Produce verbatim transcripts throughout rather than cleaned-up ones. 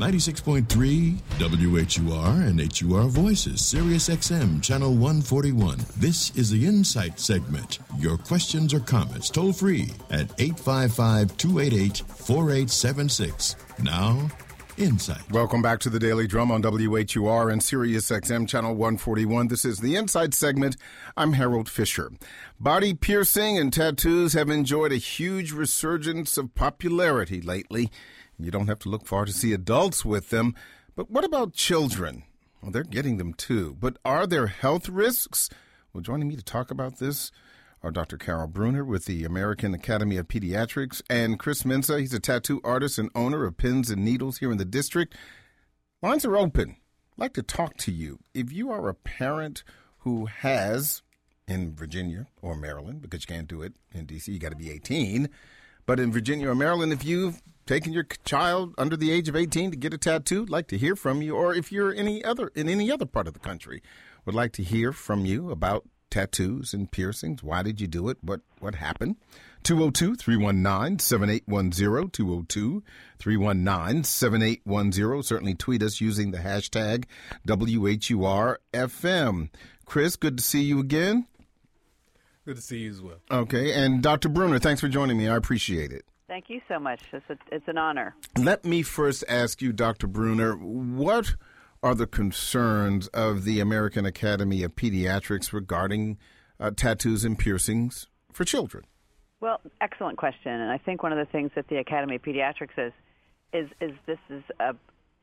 ninety-six point three W H U R and H U R Voices, Sirius X M, Channel one forty-one. This is the Insight segment. Your questions or comments toll free at eight five five, two eight eight, four eight seven six. Now, Insight. Welcome back to the Daily Drum on W H U R and Sirius X M Channel one forty-one. This is the Insight segment. I'm Harold Fisher. Body piercing and tattoos have enjoyed a huge resurgence of popularity lately. You don't have to look far to see adults with them. But what about children? Well, they're getting them too. But are there health risks? Well, joining me to talk about this are Doctor Carol Bruner with the American Academy of Pediatrics and Chris Mensa. He's a tattoo artist and owner of Pins and Needles here in the district. Lines are open. I'd like to talk to you. If you are a parent who has, in Virginia or Maryland, because you can't do it in D C, you got to be eighteen, but in Virginia or Maryland, if you've taken your child under the age of eighteen to get a tattoo, I'd like to hear from you. Or if you're any other in any other part of the country, would like to hear from you about tattoos and piercings. Why did you do it? What what happened? two oh two, three one nine, seven eight one zero, two oh two, three one nine, seven eight one zero. Certainly tweet us using the hashtag W H U R F M. Chris, good to see you again. Good to see you as well. Okay, and Doctor Bruner, thanks for joining me. I appreciate it. Thank you so much. It's, a, it's an honor. Let me first ask you, Doctor Bruner, what are the concerns of the American Academy of Pediatrics regarding uh, tattoos and piercings for children? Well, excellent question. And I think one of the things that the Academy of Pediatrics is, is, is this is a,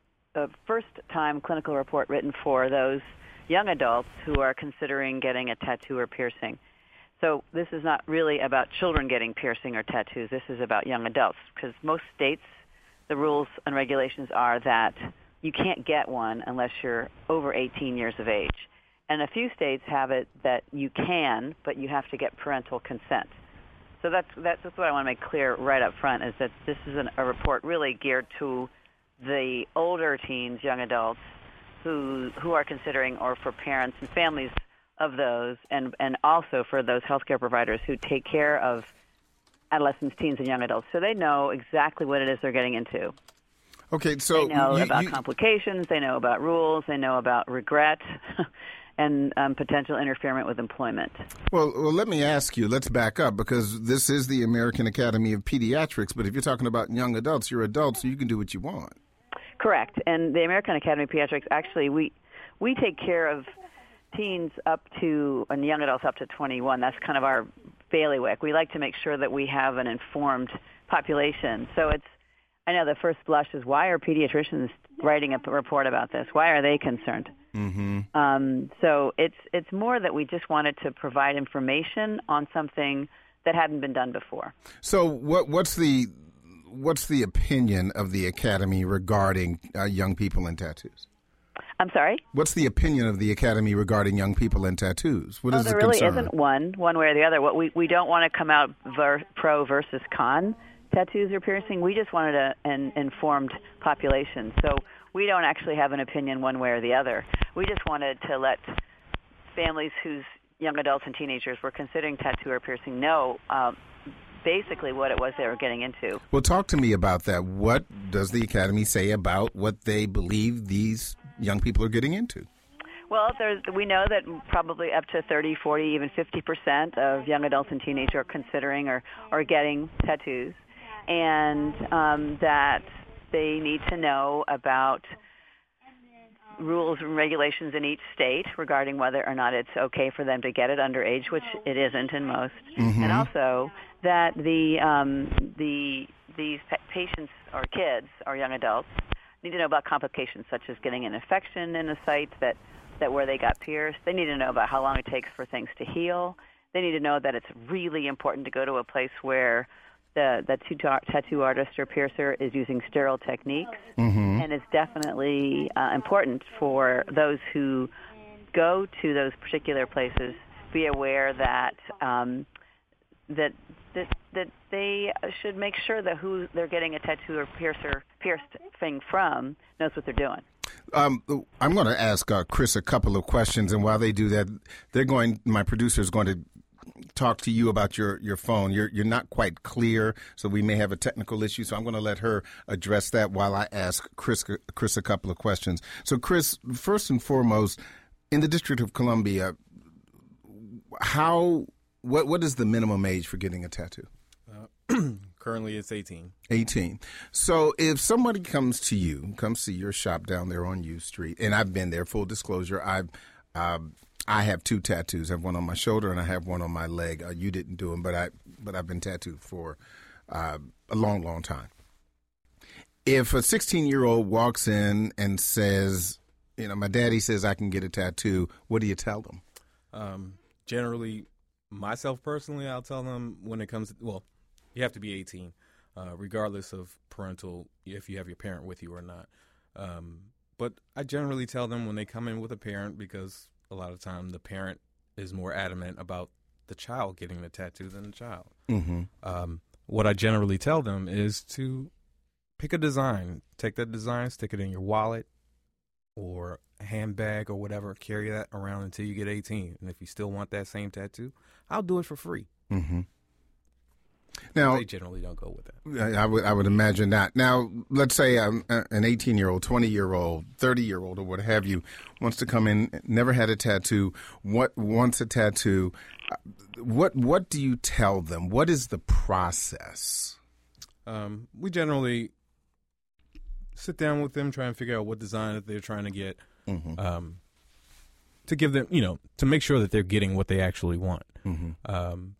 a first-time clinical report written for those young adults who are considering getting a tattoo or piercing. So this is not really about children getting piercing or tattoos. This is about young adults, because most states, the rules and regulations are that you can't get one unless you're over eighteen years of age. And a few states have it that you can, but you have to get parental consent. So that's that's just what I want to make clear right up front, is that this is an, a report really geared to the older teens, young adults, who who are considering, or for parents and families of those, and, and also for those healthcare providers who take care of adolescents, teens, and young adults. So they know exactly what it is they're getting into. Okay, so they know you, about you, complications, they know about rules, they know about regret, and um, potential interference with employment. Well, well, let me ask you, let's back up, because this is the American Academy of Pediatrics, but if you're talking about young adults, you're adults, so you can do what you want. Correct. And the American Academy of Pediatrics, actually, we we take care of teens up to, and young adults up to twenty-one. That's kind of our bailiwick. We like to make sure that we have an informed population. So it's, I know the first blush is, why are pediatricians writing a report about this? Why are they concerned? Mm-hmm. Um, so it's it's more that we just wanted to provide information on something that hadn't been done before. So what what's the what's the opinion of the Academy regarding uh, young people and tattoos? I'm sorry? What's the opinion of the Academy regarding young people and tattoos? What oh, is there the really concern? isn't one, one way or the other. What we, we don't want to come out ver, pro versus con tattoos or piercing. We just wanted a, an informed population. So we don't actually have an opinion one way or the other. We just wanted to let families whose young adults and teenagers were considering tattoo or piercing know um, basically what it was they were getting into. Well, talk to me about that. What does the Academy say about what they believe these young people are getting into? Well, there's, we know that probably up to thirty, forty, even fifty percent of young adults and teenagers are considering or, or getting tattoos, and um, that they need to know about rules and regulations in each state regarding whether or not it's okay for them to get it underage, which it isn't in most, mm-hmm. and also that the um, the these pa- patients or kids or young adults need to know about complications such as getting an infection in a site that, that where they got pierced. They need to know about how long it takes for things to heal. They need to know that it's really important to go to a place where the, the tattoo artist or piercer is using sterile techniques. Mm-hmm. And it's definitely uh, important for those who go to those particular places be aware that um, that that that they should make sure that who they're getting a tattoo or piercer pierced thing from knows what they're doing. Um, I'm going to ask uh, Chris a couple of questions, and while they do that, they're going. My producer is going to talk to you about your, your phone. You're you're not quite clear, so we may have a technical issue. So I'm going to let her address that while I ask Chris Chris a couple of questions. So Chris, first and foremost, in the District of Columbia, how what what is the minimum age for getting a tattoo? Uh, currently, it's eighteen. eighteen. So if somebody comes to you, comes to your shop down there on U Street, and I've been there, full disclosure, I've uh, I have two tattoos. I have one on my shoulder and I have one on my leg. Uh, you didn't do them, but I but I've been tattooed for uh, a long, long time. If a sixteen-year-old walks in and says, you know, my daddy says I can get a tattoo, what do you tell them? Um, generally, myself personally, I'll tell them when it comes to, well, you have to be eighteen, uh, regardless of parental, if you have your parent with you or not. Um, but I generally tell them when they come in with a parent, because a lot of the time the parent is more adamant about the child getting the tattoo than the child. Mm-hmm. Um, what I generally tell them is to pick a design, take that design, stick it in your wallet or handbag or whatever, carry that around until you get eighteen. And if you still want that same tattoo, I'll do it for free. Mm-hmm. Now, they generally don't go with that. I, I would I would imagine not. Now, let's say um, an eighteen-year-old, twenty-year-old, thirty-year-old, or what have you, wants to come in, never had a tattoo, what wants a tattoo. What what do you tell them? What is the process? Um, we generally sit down with them, try and figure out what design that they're trying to get, mm-hmm. um, to give them, you know, to make sure that they're getting what they actually want. Mm-hmm. Um,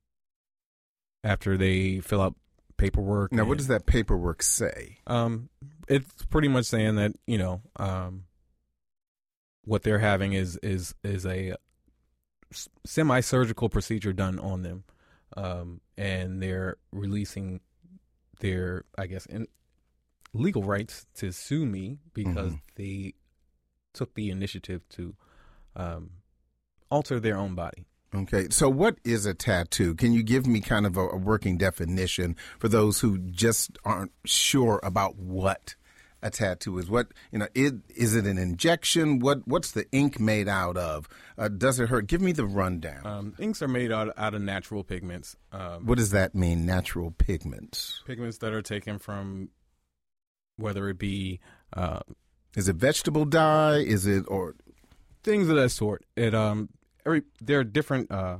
after they fill out paperwork. Now, and, what does that paperwork say? Um, it's pretty much saying that, you know, um, what they're having is is is a semi-surgical procedure done on them, um, and they're releasing their, I guess, in legal rights to sue me because mm-hmm. they took the initiative to um, alter their own body. Okay, so what is a tattoo? Can you give me kind of a, a working definition for those who just aren't sure about what a tattoo is? What, you know, is, is it an injection? What What's the ink made out of? Uh, does it hurt? Give me the rundown. Um, inks are made out, out of natural pigments. Um, what does that mean, natural pigments? Pigments that are taken from, whether it be... Uh, is it vegetable dye? Is it, or... Things of that sort. It... um. Every, there are different uh,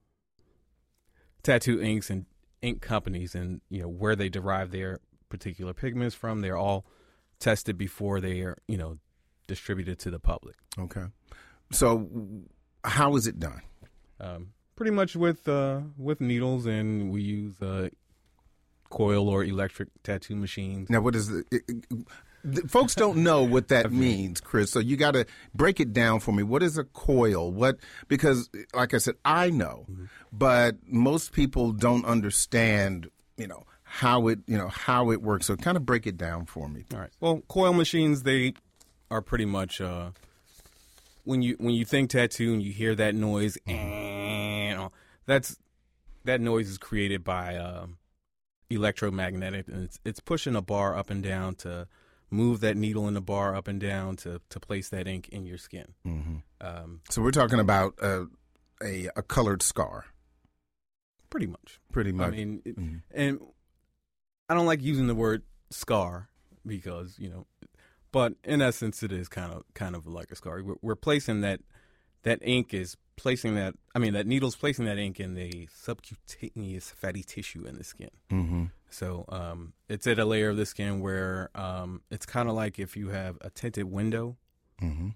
tattoo inks and ink companies, and you know where they derive their particular pigments from. They're all tested before they are, you know, distributed to the public. Okay. So, how is it done? Um, pretty much with uh, with needles, and we use uh, coil or electric tattoo machines. Now, what is the? It, it, folks don't know what that means, Chris. So you got to break it down for me. What is a coil? What, because like I said, I know, mm-hmm. but most people don't understand, you know, how it, you know, how it works. So kind of break it down for me. All right. Well, coil machines, they are pretty much, uh, when you, when you think tattoo and you hear that noise, mm-hmm. that's, that noise is created by, um, electromagnetic, and it's, it's pushing a bar up and down to move that needle in the bar up and down to, to place that ink in your skin. Mm-hmm. Um, so we're talking about a, a a colored scar. Pretty much. Pretty much. I mean, it, mm-hmm. and I don't like using the word scar because, you know, but in essence, it is kind of kind of like a scar. We're, we're placing that, that ink is placing that, I mean, that needle's placing that ink in the subcutaneous fatty tissue in the skin. Mm-hmm. So um, it's at a layer of the skin where um, it's kind of like if you have a tinted window. Mm-hmm.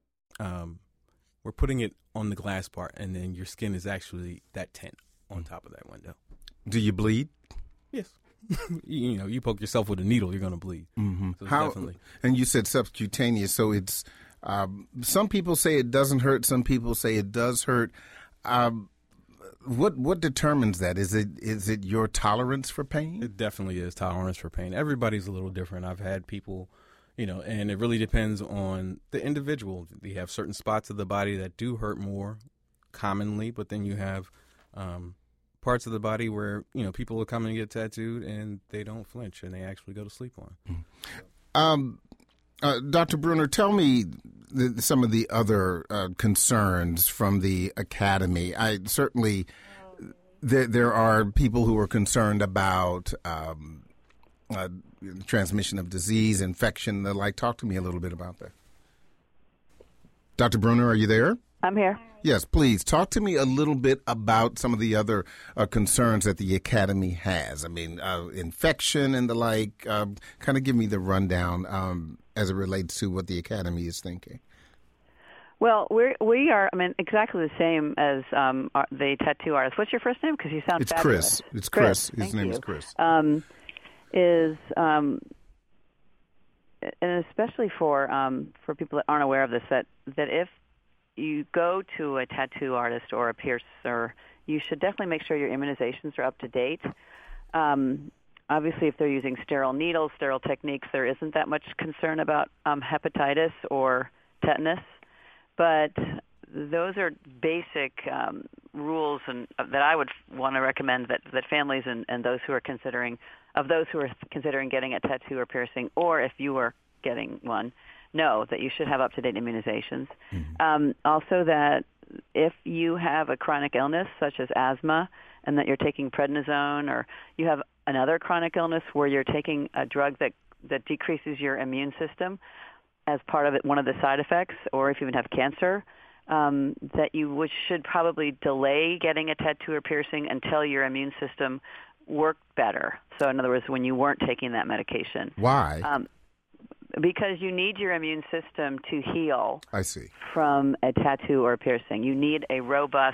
Um, we're putting it on the glass part, and then your skin is actually that tint on top of that window. Do you bleed? Yes. you, you know, you poke yourself with a needle, you're going to bleed. Mm-hmm. So How? Definitely. And you said subcutaneous, so it's um, some people say it doesn't hurt, some people say it does hurt. Um, What what determines that? Is it is it your tolerance for pain? It definitely is tolerance for pain. Everybody's a little different. I've had people, you know, and it really depends on the individual. You have certain spots of the body that do hurt more commonly, but then you have um, parts of the body where, you know, people will come and get tattooed and they don't flinch and they actually go to sleep on. Mm-hmm. Um, uh, Doctor Bruner, tell me the, some of the other uh, concerns from the academy. I certainly there, there are people who are concerned about um, uh, transmission of disease, infection, and the like. Talk to me a little bit about that. Doctor Bruner, are you there? I'm here. Yes, please. Talk to me a little bit about some of the other uh, concerns that the Academy has. I mean, uh, infection and the like. Uh, kind of give me the rundown um, as it relates to what the Academy is thinking. Well, we're, we are, I mean, exactly the same as um, our, the tattoo artist. What's your first name? Because you sound it's fabulous. Chris. It's Chris. Chris. His name you. is Chris. Um, is, um, and especially for um, for people that aren't aware of this, that, that if you go to a tattoo artist or a piercer, you should definitely make sure your immunizations are up to date. Um, obviously, if they're using sterile needles, sterile techniques, there isn't that much concern about um, hepatitis or tetanus. But those are basic um, rules and uh, that I would want to recommend that, that families and, and those who are considering, of those who are considering getting a tattoo or piercing, or if you are getting one, know that you should have up-to-date immunizations. Mm-hmm. Um, also that if you have a chronic illness such as asthma and that you're taking prednisone, or you have another chronic illness where you're taking a drug that, that decreases your immune system as part of it, one of the side effects, or if you even have cancer, um, that you would, should probably delay getting a tattoo or piercing until your immune system worked better. So in other words, when you weren't taking that medication. Why? Um, because you need your immune system to heal. I see. From a tattoo or a piercing. You need a robust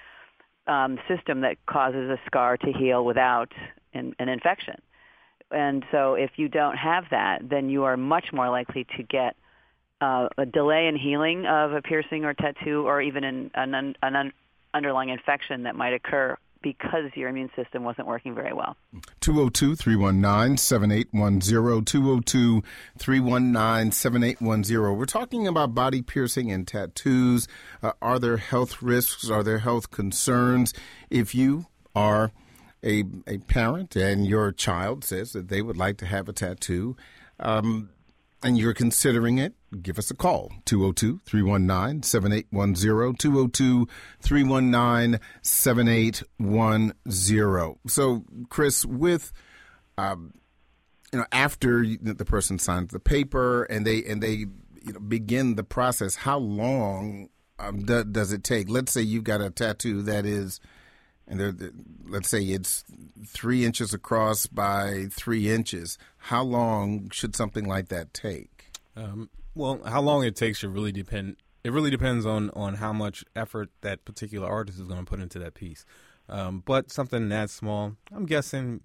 um, system that causes a scar to heal without an, an infection. And so if you don't have that, then you are much more likely to get uh, a delay in healing of a piercing or tattoo, or even an, an, an un, underlying infection that might occur because your immune system wasn't working very well. two oh two, three one nine, seven eight one zero, two oh two, three one nine, seven eight one zero. We're talking about body piercing and tattoos. Uh, are there health risks? Are there health concerns? If you are a, a parent and your child says that they would like to have a tattoo, um, and you're considering it, give us a call, two oh two, three one nine, seven eight one zero, two oh two, three one nine, seven eight one zero. So, Chris, with, um, you know, after the person signs the paper and they and they you know, begin the process, how long um, do, does it take? Let's say you've got a tattoo that is, and they're, they're, let's say it's three inches across by three inches. How long should something like that take? Um, well, how long it takes should really depend. It really depends on, on how much effort that particular artist is going to put into that piece. Um, but something that small, I'm guessing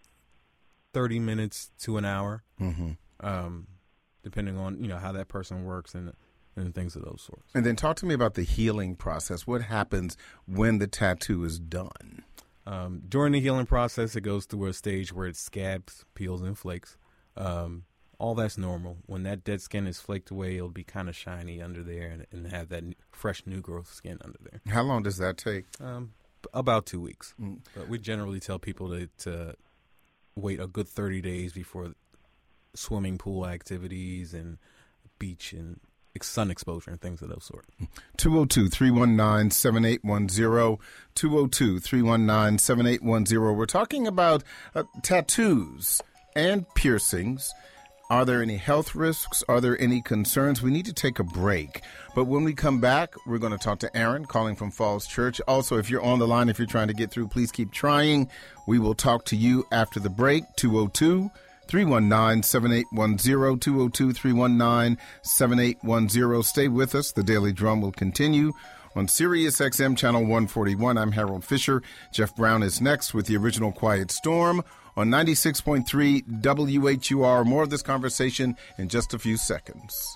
thirty minutes to an hour, mm-hmm. um, depending on you know how that person works and and things of those sorts. And then talk to me about the healing process. What happens when the tattoo is done? Um, during the healing process, it goes through a stage where it scabs, peels, and flakes. Um, all that's normal. When that dead skin is flaked away, it'll be kind of shiny under there and, and have that fresh new growth skin under there. How long does that take? Um, about two weeks. Mm. But we generally tell people to, to wait a good thirty days before swimming pool activities and beach and sun exposure and things of those sort. two oh two, three one nine, seven eight one zero, two oh two, three one nine, seven eight one zero. We're talking about uh, tattoos and piercings. Are there any health risks? Are there any concerns? We need to take a break. But when we come back, we're going to talk to Aaron calling from Falls Church. Also, if you're on the line, if you're trying to get through, please keep trying. We will talk to you after the break. two oh two, three one nine, seven eight one zero, two oh two, three one nine, seven eight one zero. Stay with us. The Daily Drum will continue on Sirius X M Channel one forty-one. I'm Harold Fisher. Jeff Brown is next with the original Quiet Storm on ninety-six point three W H U R. More of this conversation in just a few seconds.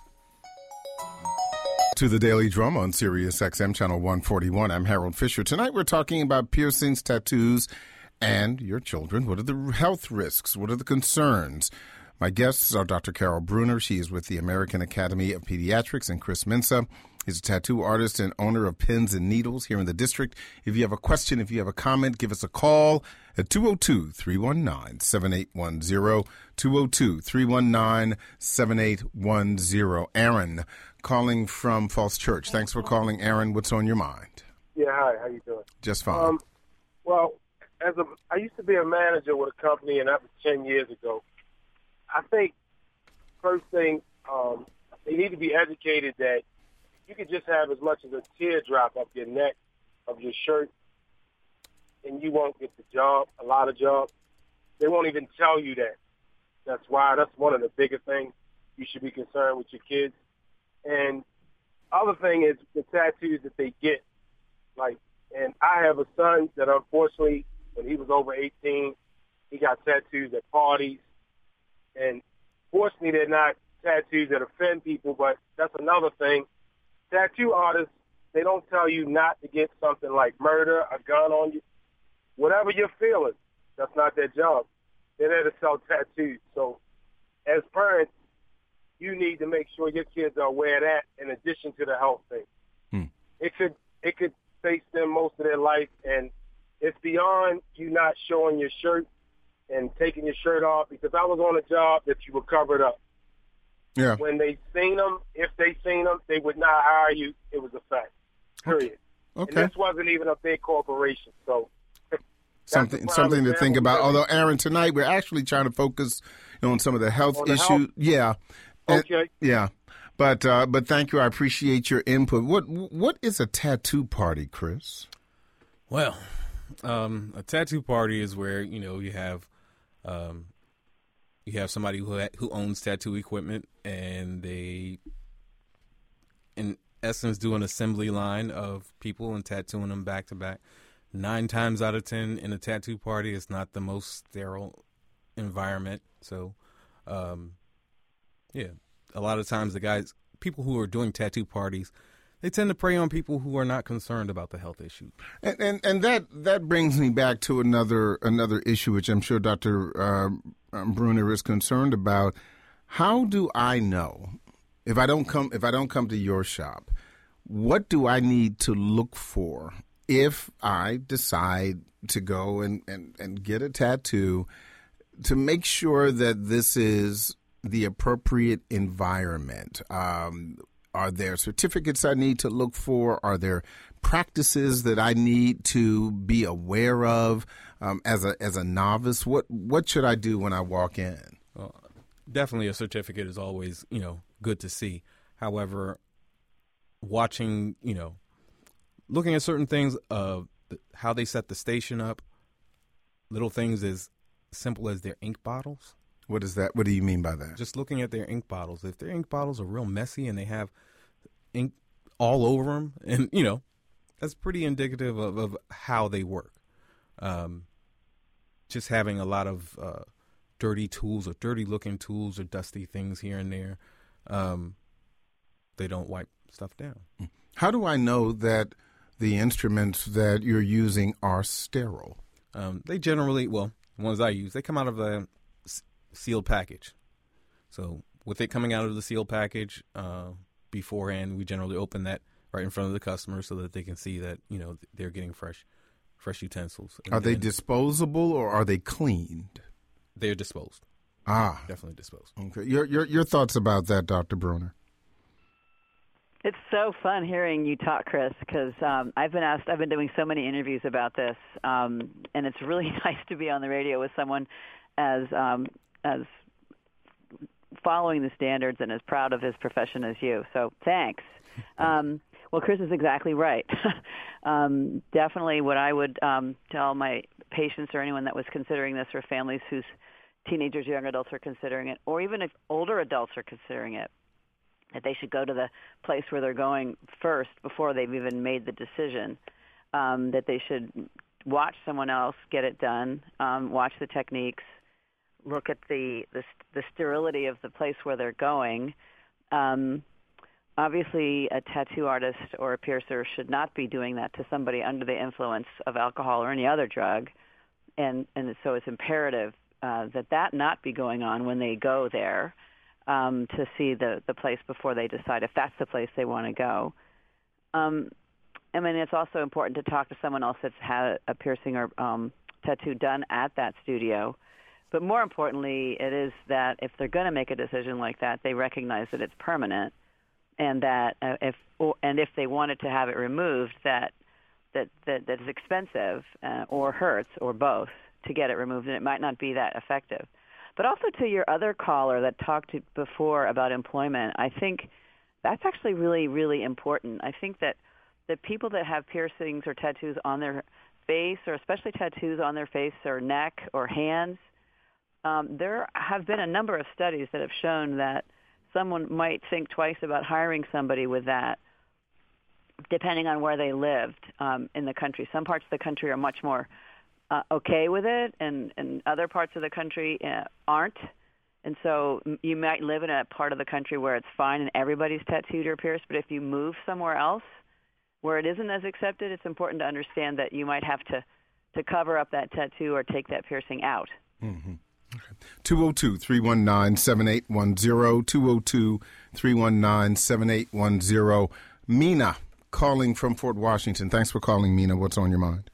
To the Daily Drum on Sirius X M Channel one forty-one. I'm Harold Fisher. Tonight we're talking about piercings, tattoos, and your children. What are the health risks? What are the concerns? My guests are Doctor Carol Bruner. She is with the American Academy of Pediatrics, and Chris Mensa is a tattoo artist and owner of Pins and Needles here in the district. If you have a question, if you have a comment, give us a call at two oh two, three one nine, seven eight one zero, two oh two, three one nine, seven eight one zero. Aaron, calling from Falls Church. Thanks for calling, Aaron. What's on your mind? Yeah, hi. How you doing? Just fine. Um, Well, as a, I used to be a manager with a company, and that was ten years ago. I think first thing, um, they need to be educated that you could just have as much as a teardrop up your neck of your shirt, and you won't get the job, a lot of jobs. They won't even tell you that. That's why that's one of the bigger things you should be concerned with your kids. And other thing is the tattoos that they get. Like, and I have a son that unfortunately, when he was over eighteen, he got tattoos at parties. And fortunately, they're not tattoos that offend people, but that's another thing. Tattoo artists, they don't tell you not to get something like murder, a gun on you. Whatever you're feeling, that's not their job. They're there to sell tattoos. So as parents, you need to make sure your kids are aware of that in addition to the health thing. Hmm. It could it could face them most of their life, and it's beyond you not showing your shirt and taking your shirt off, because I was on a job that you were covered up. Yeah. When they seen them, if they seen them, they would not hire you. It was a fact. Period. Okay. And this wasn't even a big corporation, so something something to think about. Although, Aaron, tonight we're actually trying to focus on some of the health On the issues. health? Yeah. Okay. And, yeah. But uh, but thank you. I appreciate your input. What what is a tattoo party, Chris? Well, um, a tattoo party is where, you know, you have um, you have somebody who ha- who owns tattoo equipment, and they, in essence, do an assembly line of people and tattooing them back to back. Nine times out of ten in a tattoo party, it's not the most sterile environment. So, um, yeah, a lot of times the guys, people who are doing tattoo parties, they tend to prey on people who are not concerned about the health issue. And and, and that, that brings me back to another another issue, which I'm sure Doctor Uh, Bruner is concerned about. How do I know if I don't come if I don't come to your shop? What do I need to look for if I decide to go and, and, and get a tattoo, to make sure that this is the appropriate environment? Um, are there certificates I need to look for? Are there practices that I need to be aware of um, as a as a novice? What what should I do when I walk in? Well, definitely a certificate is always, you know, good to see. However, watching, you know, looking at certain things, uh, how they set the station up, little things as simple as their ink bottles. What is that? What do you mean by that? Just looking at their ink bottles. If their ink bottles are real messy and they have ink all over them, and, you know, that's pretty indicative of, of how they work. Um, just having a lot of uh, dirty tools or dirty-looking tools or dusty things here and there, um, they don't wipe stuff down. How do I know that the instruments that you're using are sterile? Um, they generally, well, the ones I use, they come out of a s- sealed package. So with it coming out of the sealed package uh, beforehand, we generally open that right in front of the customer so that they can see that, you know, they're getting fresh, fresh utensils. And are they disposable or are they cleaned? They're disposed. Ah, definitely disposed. Okay. Your your your thoughts about that, Doctor Bruner? It's so fun hearing you talk, Chris, because um, I've been asked, I've been doing so many interviews about this, um, and it's really nice to be on the radio with someone as um, as following the standards and as proud of his profession as you. So thanks. Um, well, Chris is exactly right. um, definitely what I would um, tell my patients or anyone that was considering this, or families whose teenagers, young adults are considering it, or even if older adults are considering it, that they should go to the place where they're going first before they've even made the decision, um, that they should watch someone else get it done, um, watch the techniques, look at the, the the sterility of the place where they're going. Um, obviously, a tattoo artist or a piercer should not be doing that to somebody under the influence of alcohol or any other drug, and, and so it's imperative uh, that that not be going on when they go there. Um, to see the, the place before they decide if that's the place they want to go. Um, I mean, it's also important to talk to someone else that's had a piercing or um, tattoo done at that studio. But more importantly, it is that if they're going to make a decision like that, they recognize that it's permanent, and that uh, if and if they wanted to have it removed, that that, that, that is expensive uh, or hurts or both to get it removed, and it might not be that effective. But also to your other caller that talked to before about employment, I think that's actually really, really important. I think that the people that have piercings or tattoos on their face, or especially tattoos on their face or neck or hands, um, there have been a number of studies that have shown that someone might think twice about hiring somebody with that, depending on where they lived um, in the country. Some parts of the country are much more uh, okay with it, and, and other parts of the country uh, aren't. And so you might live in a part of the country where it's fine and everybody's tattooed or pierced, but if you move somewhere else where it isn't as accepted, it's important to understand that you might have to, to cover up that tattoo or take that piercing out. Mm-hmm. Okay. two oh two, three one nine, seven eight one zero, two oh two, three one nine, seven eight one zero. Mina, calling from Fort Washington. Thanks for calling, Mina. What's on your mind?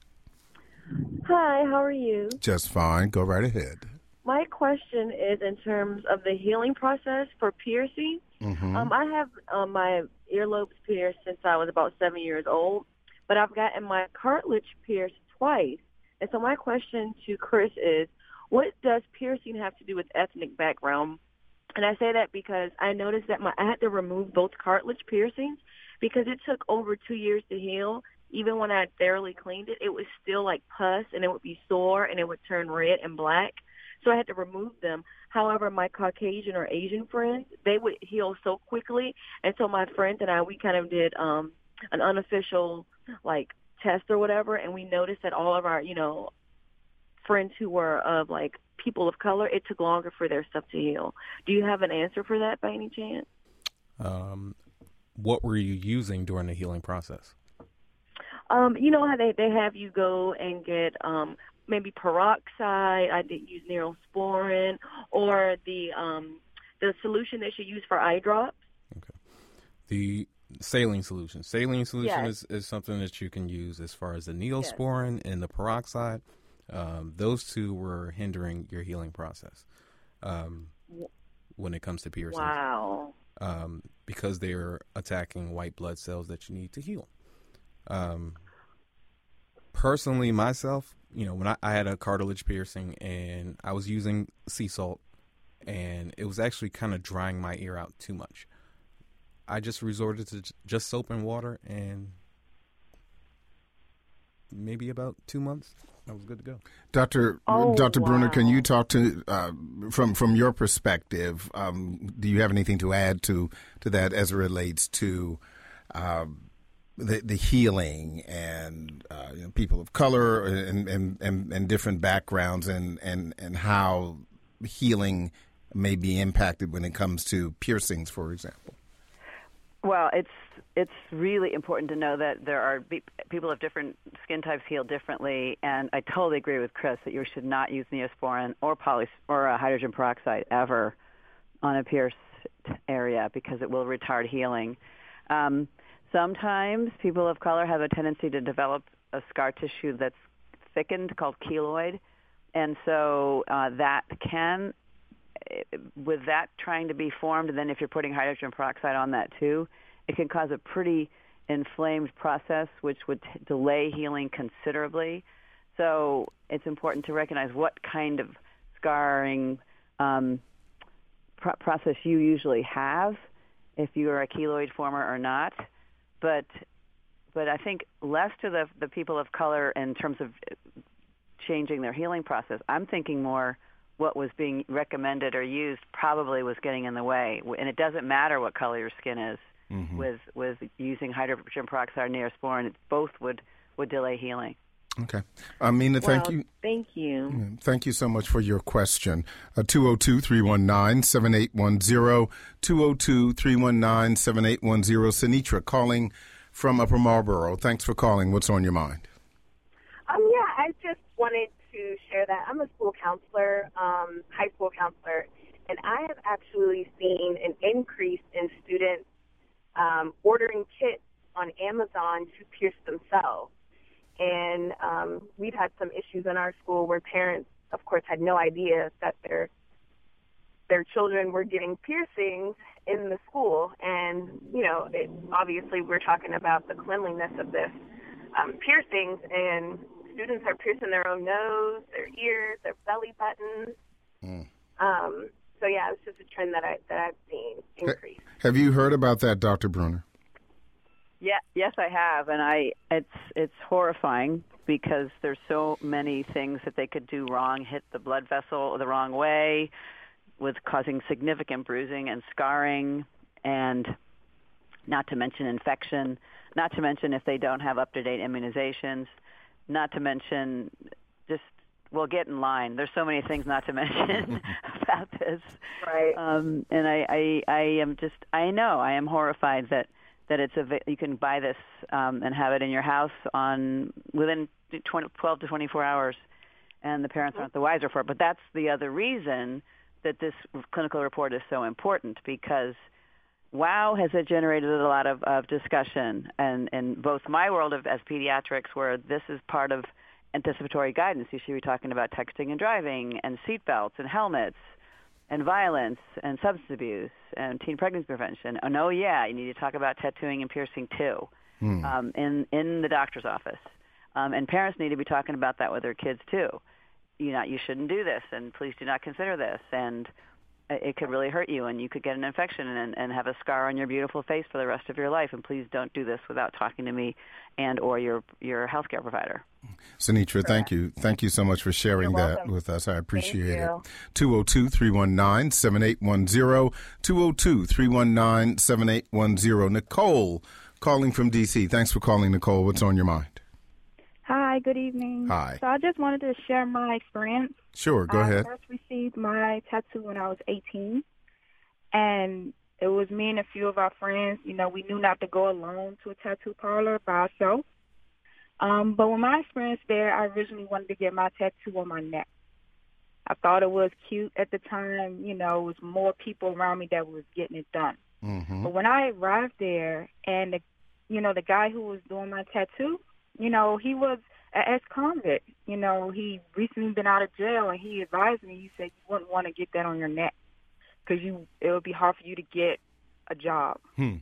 Hi, how are you? Just fine. Go right ahead. My question is in terms of the healing process for piercing. Mm-hmm. Um, I have um, my earlobes pierced since I was about seven years old, but I've gotten my cartilage pierced twice. And so my question to Chris is, what does piercing have to do with ethnic background? And I say that because I noticed that my I had to remove both cartilage piercings because it took over two years to heal. Even when I had thoroughly cleaned it, it was still like pus, and it would be sore, and it would turn red and black. So I had to remove them. However, my Caucasian or Asian friends, they would heal so quickly. And so my friends and I, we kind of did um, an unofficial, like, test or whatever, and we noticed that all of our, you know, friends who were of, like, people of color, it took longer for their stuff to heal. Do you have an answer for that by any chance? Um, what were you using during the healing process? Um, you know how they, they have you go and get um, maybe peroxide. I did use Neosporin, or the um, the solution that you use for eye drops. Okay. The saline solution. Saline solution yes. is, is something that you can use as far as the Neosporin yes. and the peroxide. Um, those two were hindering your healing process um, when it comes to piercings. Wow. Um, because they're attacking white blood cells that you need to heal. Um, personally, myself, you know, when I, I had a cartilage piercing and I was using sea salt, and it was actually kind of drying my ear out too much, I just resorted to j- just soap and water, and maybe about two months, I was good to go. Doctor Oh, Doctor wow. Bruner, can you talk to uh, from from your perspective? Um, do you have anything to add to to that as it relates to um, the the healing and uh, you know, people of color and, and, and, and different backgrounds, and, and, and how healing may be impacted when it comes to piercings, for example? Well, it's it's really important to know that there are be- people of different skin types heal differently, and I totally agree with Chris that you should not use Neosporin or poly or uh, hydrogen peroxide ever on a pierced area because it will retard healing. Um, sometimes people of color have a tendency to develop a scar tissue that's thickened called keloid, and so uh, that can, with that trying to be formed, and then if you're putting hydrogen peroxide on that too, it can cause a pretty inflamed process, which would t- delay healing considerably. So it's important to recognize what kind of scarring um, pro- process you usually have, if you are a keloid former or not. But but I think less to the the people of color in terms of changing their healing process. I'm thinking more what was being recommended or used probably was getting in the way. And it doesn't matter what color your skin is. Mm-hmm. With with using hydrogen peroxide or Neosporin, it both would, would delay healing. Okay. Amina, thank well, you. Thank you. Thank you so much for your question. Uh, two oh two, three one nine, seven eight one zero, two oh two, three one nine, seven eight one zero. Sinitra calling from Upper Marlboro. Thanks for calling. What's on your mind? Um, yeah, I just wanted to share that I'm a school counselor, um, high school counselor, and I have actually seen an increase in students um, ordering kits on Amazon to pierce themselves. And um, we've had some issues in our school where parents, of course, had no idea that their their children were getting piercings in the school. And, you know, it, obviously we're talking about the cleanliness of this. um, piercings, and students are piercing their own nose, their ears, their belly buttons. Mm. Um, so yeah, it's just a trend that I that I've seen increase. Have you heard about that, Doctor Bruner? Yeah, yes, I have, and I it's it's horrifying because there's so many things that they could do wrong, hit the blood vessel the wrong way, with causing significant bruising and scarring, and not to mention infection, not to mention if they don't have up-to-date immunizations, not to mention just, well, get in line. There's so many things not to mention about this. Right. Um, and I, I, I am just, I know, I am horrified that, that it's a, you can buy this um, and have it in your house on within twenty, twelve to twenty-four hours, and the parents aren't the wiser for it. But that's the other reason that this clinical report is so important, because WOW has generated a lot of, of discussion, and in both my world of as pediatrics, where this is part of anticipatory guidance. You should be talking about texting and driving, and seatbelts, and helmets, and violence, and substance abuse, and teen pregnancy prevention. And oh yeah, you need to talk about tattooing and piercing too, hmm. um, in in the doctor's office. Um, and parents need to be talking about that with their kids too. You know, you shouldn't do this, and please do not consider this, and it could really hurt you, and you could get an infection and, and have a scar on your beautiful face for the rest of your life. And please don't do this without talking to me and or your your healthcare provider. Sinitra, thank you. Thank you so much for sharing You're that welcome. with us. I appreciate Thank it. two oh two, three one nine, seven eight one zero, two oh two, three one nine, seven eight one zero. Nicole calling from D C. Thanks for calling, Nicole. What's on your mind? Hi, good evening. Hi. So I just wanted to share my experience. Sure, go I ahead. I first received my tattoo when I was eighteen, and it was me and a few of our friends. You know, we knew not to go alone to a tattoo parlor by ourselves. Um, but with my experience there, I originally wanted to get my tattoo on my neck. I thought it was cute at the time. You know, it was more people around me that was getting it done. Mm-hmm. But when I arrived there, and the, you know, the guy who was doing my tattoo, you know, he was an ex-convict. You know, he recently been out of jail, and he advised me, he said, you wouldn't want to get that on your neck because you it would be hard for you to get a job. Hmm.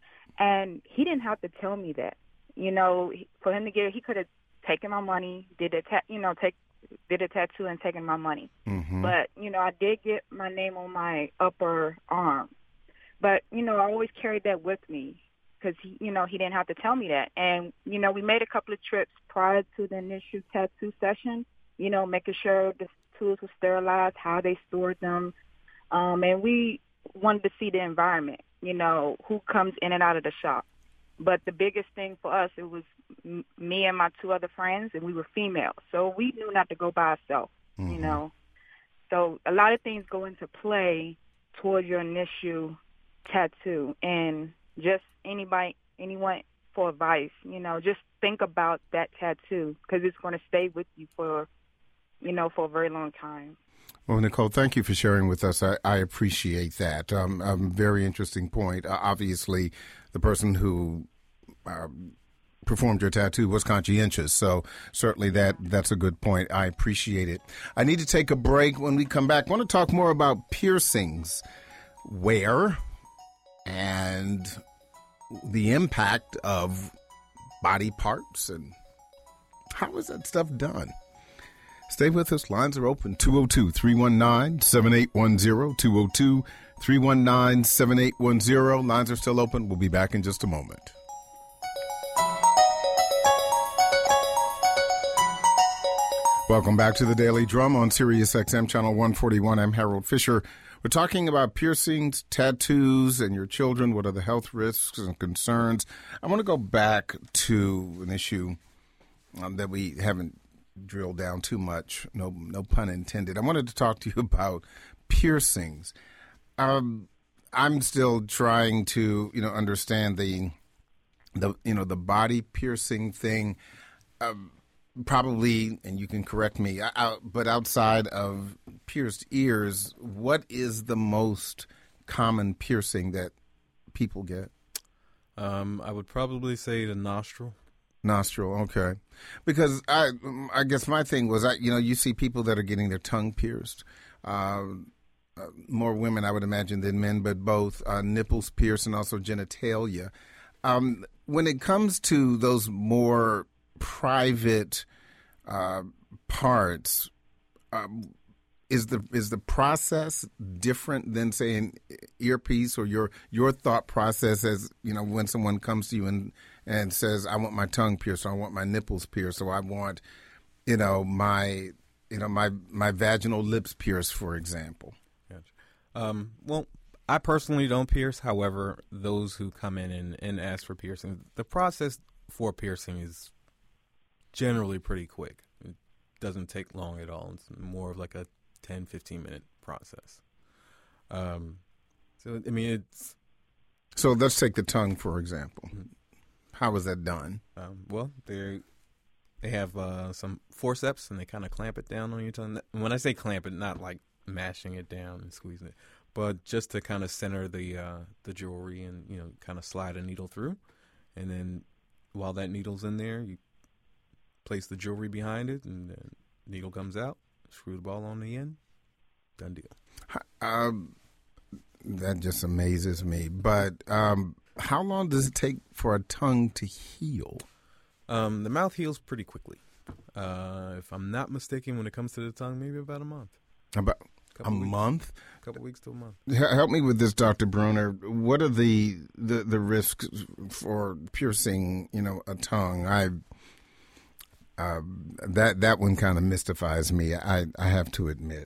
And he didn't have to tell me that. You know, for him to get it, he could have taken my money, did a ta- you know, take did a tattoo and taken my money. Mm-hmm. But, you know, I did get my name on my upper arm. But, you know, I always carried that with me, because, he, you know, he didn't have to tell me that. And, you know, we made a couple of trips prior to the initial tattoo session, you know, making sure the tools were sterilized, how they stored them. Um, and we wanted to see the environment, you know, who comes in and out of the shop. But the biggest thing for us, it was m- me and my two other friends, and we were female. So we knew not to go by ourselves, mm-hmm. you know. So a lot of things go into play towards your initial tattoo. And just anybody, anyone for advice, you know, just think about that tattoo, because it's going to stay with you for, you know, for a very long time. Well, Nicole, thank you for sharing with us. I, I appreciate that. Um, a very interesting point. Uh, obviously, the person who uh, performed your tattoo was conscientious, so certainly that that's a good point. I appreciate it. I need to take a break. When we come back, I want to talk more about piercings, where, and the impact of body parts, and how is that stuff done? Stay with us. Lines are open. two oh two, three one nine, seven eight one zero, two oh two, three one nine, seven eight one zero. Lines are still open. We'll be back in just a moment. Welcome back to the Daily Drum on Sirius X M Channel one forty-one. I'm Harold Fisher. We're talking about piercings, tattoos, and your children. What are the health risks and concerns? I want to go back to an issue um, that we haven't drilled down too much. No, no pun intended. I wanted to talk to you about piercings. Um, I'm still trying to, you know, understand the, the, you know, the body piercing thing. Um, Probably, and you can correct me, out, but outside of pierced ears, what is the most common piercing that people get? Um, I would probably say the nostril. Nostril, okay. Because I, I guess my thing was, I, you know, you see people that are getting their tongue pierced. Uh, uh, more women, I would imagine, than men, but both uh, nipples pierced and also genitalia. Um, when it comes to those more private uh, parts, um, is the is the process different than, say, an earpiece, or your your thought process as, you know, when someone comes to you and, and says, I want my tongue pierced, or I want my nipples pierced, or I want, you know, my you know my my vaginal lips pierced, for example? Gotcha. Um, well, I personally don't pierce. However, those who come in and, and ask for piercing, the process for piercing is generally pretty quick. It doesn't take long at all. It's more of like a ten, fifteen minute process. Um, so, I mean, it's... So let's take the tongue, for example. Mm-hmm. How is that done? Um, well, they they have uh, some forceps, and they kind of clamp it down on your tongue. When I say clamp it, not like mashing it down and squeezing it, but just to kind of center the uh, the jewelry and, you know, kind of slide a needle through. And then while that needle's in there, you place the jewelry behind it, and the needle comes out, screw the ball on the end, done deal. Um, that just amazes me. But um, how long does it take for a tongue to heal? Um, the mouth heals pretty quickly. Uh, if I'm not mistaken, when it comes to the tongue, maybe about a month. About a weeks, month? A couple weeks to a month. Help me with this, Doctor Bruner. What are the, the, the risks for piercing, you know, a tongue? I uh, that that one kind of mystifies me, I, I have to admit.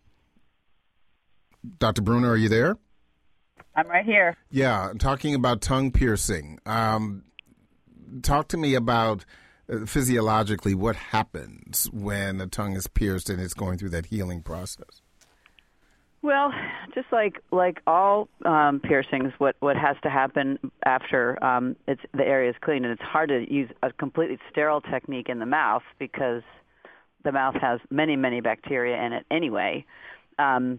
Doctor Bruner, are you there? I'm right here. Yeah, talking about tongue piercing. Um, talk to me about uh, physiologically what happens when a tongue is pierced and it's going through that healing process. Well, just like like all um, piercings, what, what has to happen after um, it's the area is cleaned, and it's hard to use a completely sterile technique in the mouth because the mouth has many, many bacteria in it anyway. Um,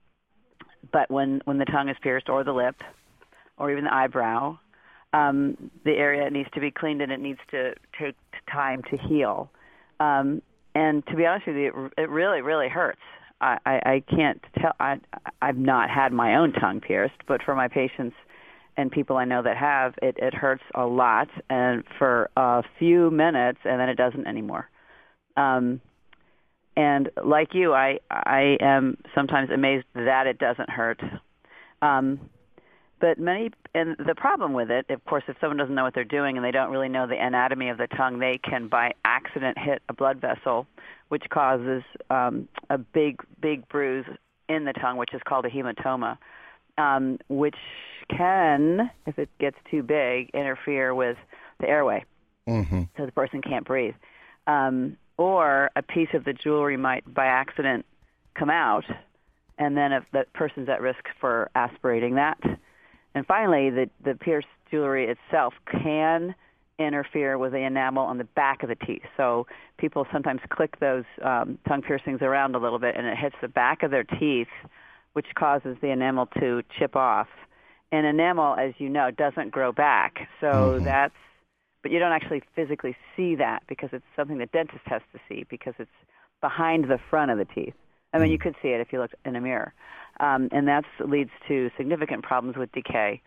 but when, when the tongue is pierced, or the lip, or even the eyebrow, um, the area needs to be cleaned, and it needs to take time to heal. Um, and to be honest with you, it, it really, really hurts. I, I can't tell. I, I've not had my own tongue pierced, but for my patients and people I know that have, it, it hurts a lot, and for a few minutes, and then it doesn't anymore. Um, and like you, I I am sometimes amazed that it doesn't hurt. Um, but many, and the problem with it, of course, if someone doesn't know what they're doing and they don't really know the anatomy of the tongue, they can by accident hit a blood vessel, which causes um, a big, big bruise in the tongue, which is called a hematoma, um, which can, if it gets too big, interfere with the airway, mm-hmm. so the person can't breathe. Um, or a piece of the jewelry might, by accident, come out, and then if the person's at risk for aspirating that. And finally, the, the pierced jewelry itself can interfere with the enamel on the back of the teeth. So people sometimes click those um, tongue piercings around a little bit, and it hits the back of their teeth, which causes the enamel to chip off. And enamel, as you know, doesn't grow back. So mm-hmm. that's, but you don't actually physically see that because it's something the dentist has to see because it's behind the front of the teeth. I mean, mm-hmm. you could see it if you looked in a mirror. Um, and that leads to significant problems with decay.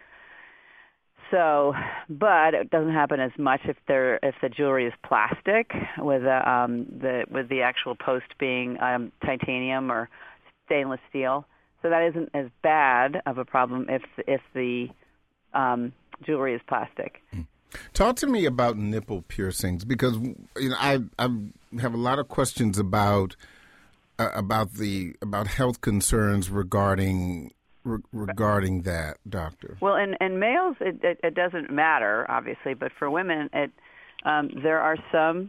So, but it doesn't happen as much if there if the jewelry is plastic, with the um, the with the actual post being um, titanium or stainless steel. So that isn't as bad of a problem if if the um, jewelry is plastic. Talk to me about nipple piercings, because you know I I have a lot of questions about uh, about the about health concerns regarding. Re- regarding that, doctor? Well, in, in males, it, it, it doesn't matter, obviously, but for women, it um, there are some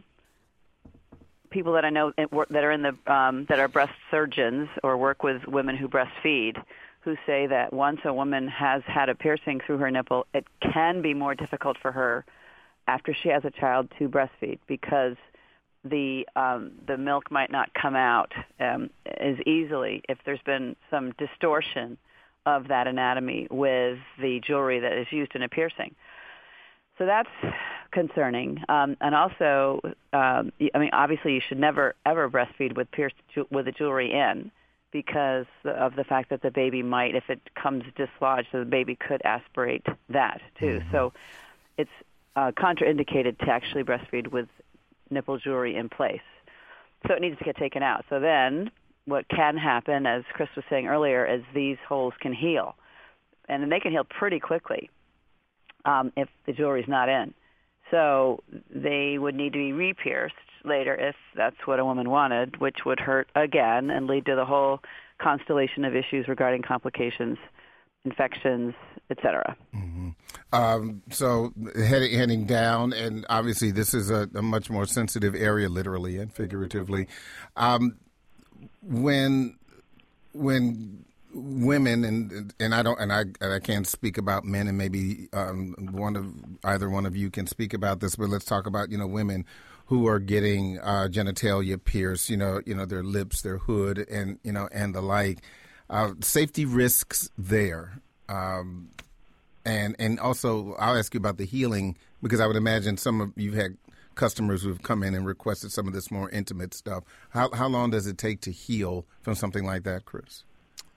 people that I know that are in the um, that are breast surgeons or work with women who breastfeed, who say that once a woman has had a piercing through her nipple, it can be more difficult for her after she has a child to breastfeed because the um, the milk might not come out um, as easily if there's been some distortion of that anatomy with the jewelry that is used in a piercing. So that's concerning. Um, and also, um, I mean, obviously you should never, ever breastfeed with pierced ju- with the jewelry in because of the fact that the baby might, if it comes dislodged, so the baby could aspirate that too. Mm-hmm. So it's uh, contraindicated to actually breastfeed with nipple jewelry in place. So it needs to get taken out. So then what can happen, as Chris was saying earlier, is these holes can heal. And they can heal pretty quickly um, if the jewelry's not in. So they would need to be re-pierced later if that's what a woman wanted, which would hurt again and lead to the whole constellation of issues regarding complications, infections, et cetera. Mm-hmm. Um, so heading, heading down, and obviously this is a, a much more sensitive area, literally and figuratively. Um, when when women and and I don't and I and I can't speak about men, and maybe um, one of either one of you can speak about this, but let's talk about you know women who are getting uh, genitalia pierced, you know, you know their lips, their hood, and you know and the like. Uh, safety risks there, um, and and also I'll ask you about the healing, because I would imagine some of you've had customers who have come in and requested some of this more intimate stuff. How how long does it take to heal from something like that, Chris?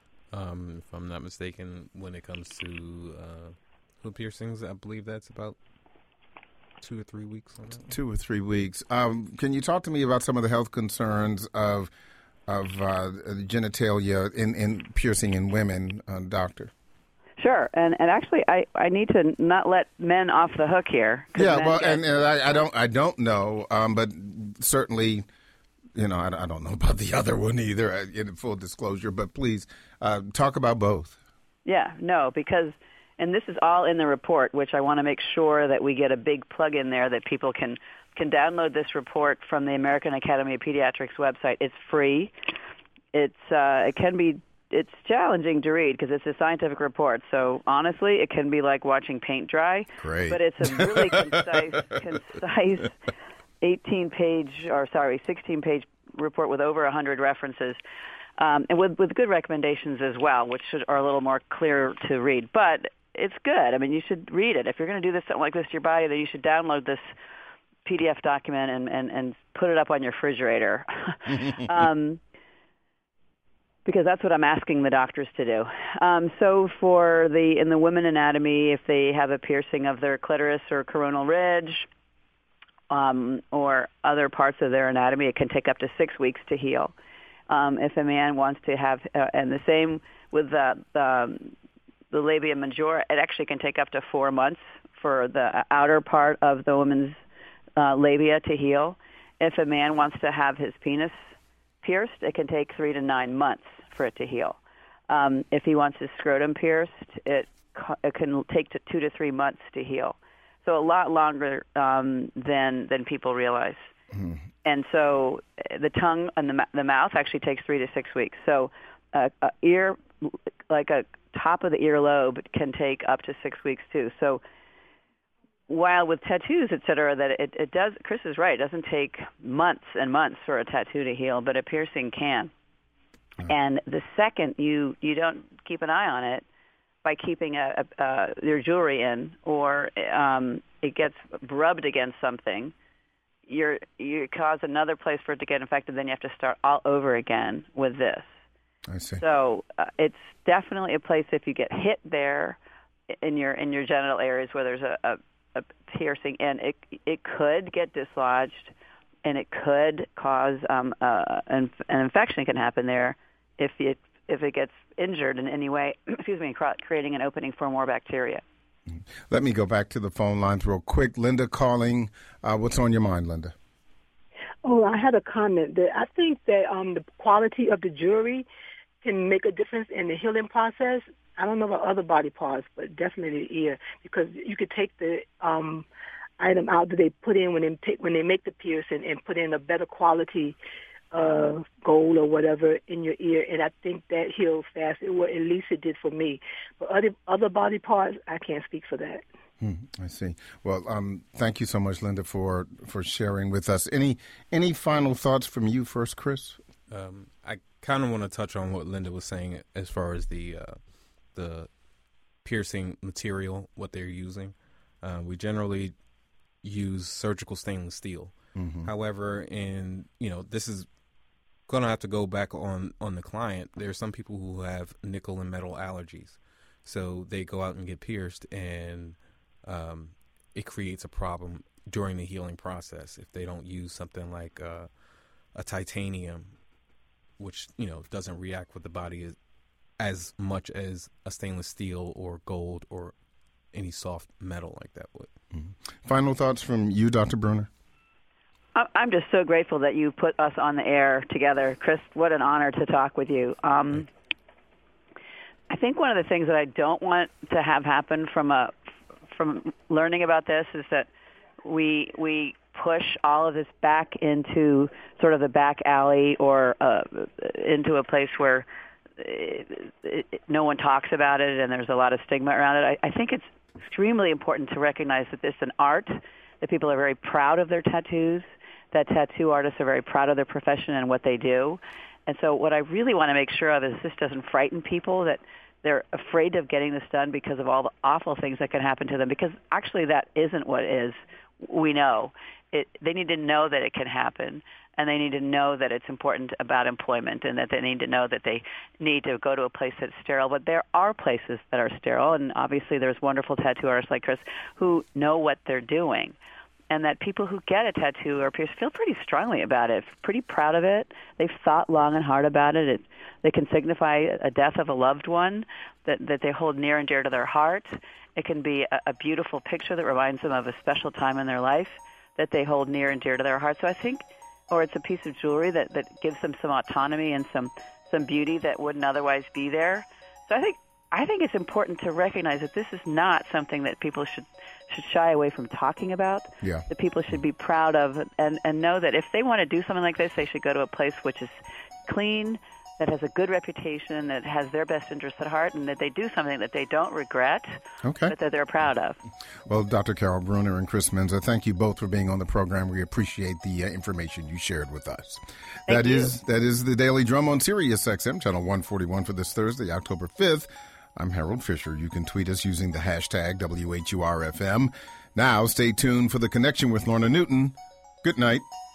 Um, if I'm not mistaken, when it comes to uh, hood piercings, I believe that's about two or three weeks. On that. Two or three weeks. Um, can you talk to me about some of the health concerns of of uh, genitalia in, in piercing in women, uh, doctor? Sure, and and actually, I, I need to not let men off the hook here. Yeah, well, get... and, and I, I don't I don't know, um, but certainly. You know, I, I don't know about the other one either, in full disclosure, but please uh, talk about both. Yeah, no, because, and this is all in the report, which I want to make sure that we get a big plug in there that people can, can download this report from the American Academy of Pediatrics website. It's free. It's uh, it can be it's challenging to read because it's a scientific report. So honestly, it can be like watching paint dry. Great. But it's a really concise, concise. eighteen-page, or sorry, sixteen-page report with over one hundred references, um, and with, with good recommendations as well, which should, are a little more clear to read. But it's good. I mean, you should read it. If you're going to do this something like this to your body, then you should download this P D F document and, and, and put it up on your refrigerator, um, because that's what I'm asking the doctors to do. Um, so for the in the women anatomy, if they have a piercing of their clitoris or coronal ridge, Um, or other parts of their anatomy, it can take up to six weeks to heal. Um, if a man wants to have, uh, and the same with the, the the labia majora, it actually can take up to four months for the outer part of the woman's uh, labia to heal. If a man wants to have his penis pierced, it can take three to nine months for it to heal. Um, if he wants his scrotum pierced, it, it can take to two to three months to heal. So a lot longer um, than than people realize. Mm-hmm. And so the tongue and the, the mouth actually takes three to six weeks. So uh, a ear, like a top of the earlobe, can take up to six weeks too. So while with tattoos, et cetera, that it, it does, Chris is right, it doesn't take months and months for a tattoo to heal, but a piercing can. Mm-hmm. And the second you, you don't keep an eye on it, by keeping a, a, uh, your jewelry in, or um, it gets rubbed against something, you're, you cause another place for it to get infected, then you have to start all over again with this. I see. So uh, it's definitely a place, if you get hit there in your in your genital areas where there's a, a, a piercing, and it it could get dislodged, and it could cause um, uh, an, an infection can happen there if it if it gets injured in any way, excuse me, creating an opening for more bacteria. Let me go back to the phone lines real quick. Linda calling. Uh, what's on your mind, Linda? Oh, I had a comment that I think that um, the quality of the jewelry can make a difference in the healing process. I don't know about other body parts, but definitely the ear, because you could take the um, item out that they put in when they take, when they make the piercing and put in a better quality uh, gold or whatever in your ear, and I think that heals fast. It, well, at least it did for me. But other other body parts, I can't speak for that. Hmm, I see. Well, um, thank you so much, Linda, for, for sharing with us. Any any final thoughts from you first, Chris? Um, I kind of want to touch on what Linda was saying as far as the uh, the piercing material, what they're using. Uh, we generally use surgical stainless steel. Mm-hmm. However, in you know, this is going to have to go back on, on the client. There are some people who have nickel and metal allergies. So they go out and get pierced, and um, it creates a problem during the healing process if they don't use something like uh, a titanium, which, you know, doesn't react with the body as, as much as a stainless steel or gold or any soft metal like that would. Mm-hmm. Final thoughts from you, Doctor Bruner? I'm just so grateful that you put us on the air together. Chris, what an honor to talk with you. Um, I think one of the things that I don't want to have happen from a from learning about this is that we we push all of this back into sort of the back alley or uh, into a place where it, it, no one talks about it and there's a lot of stigma around it. I, I think it's extremely important to recognize that this is an art, that people are very proud of their tattoos, that tattoo artists are very proud of their profession and what they do. And so what I really want to make sure of is this doesn't frighten people, that they're afraid of getting this done because of all the awful things that can happen to them, because actually that isn't what it is. We know. It, they need to know that it can happen, and they need to know that it's important about employment, and that they need to know that they need to go to a place that's sterile. But there are places that are sterile, and obviously there's wonderful tattoo artists like Chris who know what they're doing. And that people who get a tattoo or piercing feel pretty strongly about it, pretty proud of it. They've thought long and hard about it. It they can signify a death of a loved one that, that they hold near and dear to their heart. It can be a, a beautiful picture that reminds them of a special time in their life that they hold near and dear to their heart. So I think, or it's a piece of jewelry that, that gives them some autonomy and some, some beauty that wouldn't otherwise be there. So I think I think it's important to recognize that this is not something that people should should shy away from talking about. Yeah. That people should be proud of, and, and know that if they want to do something like this, they should go to a place which is clean, that has a good reputation, that has their best interests at heart, and that they do something that they don't regret, okay. but that they're proud of. Well, Doctor Carol Bruner and Chris Menza, thank you both for being on the program. We appreciate the uh, information you shared with us. Thank That you. is that is the Daily Drum on Sirius X M, channel one forty-one for this Thursday, October fifth. I'm Harold Fisher. You can tweet us using the hashtag W H U R F M. Now, stay tuned for The Connection with Lorna Newton. Good night.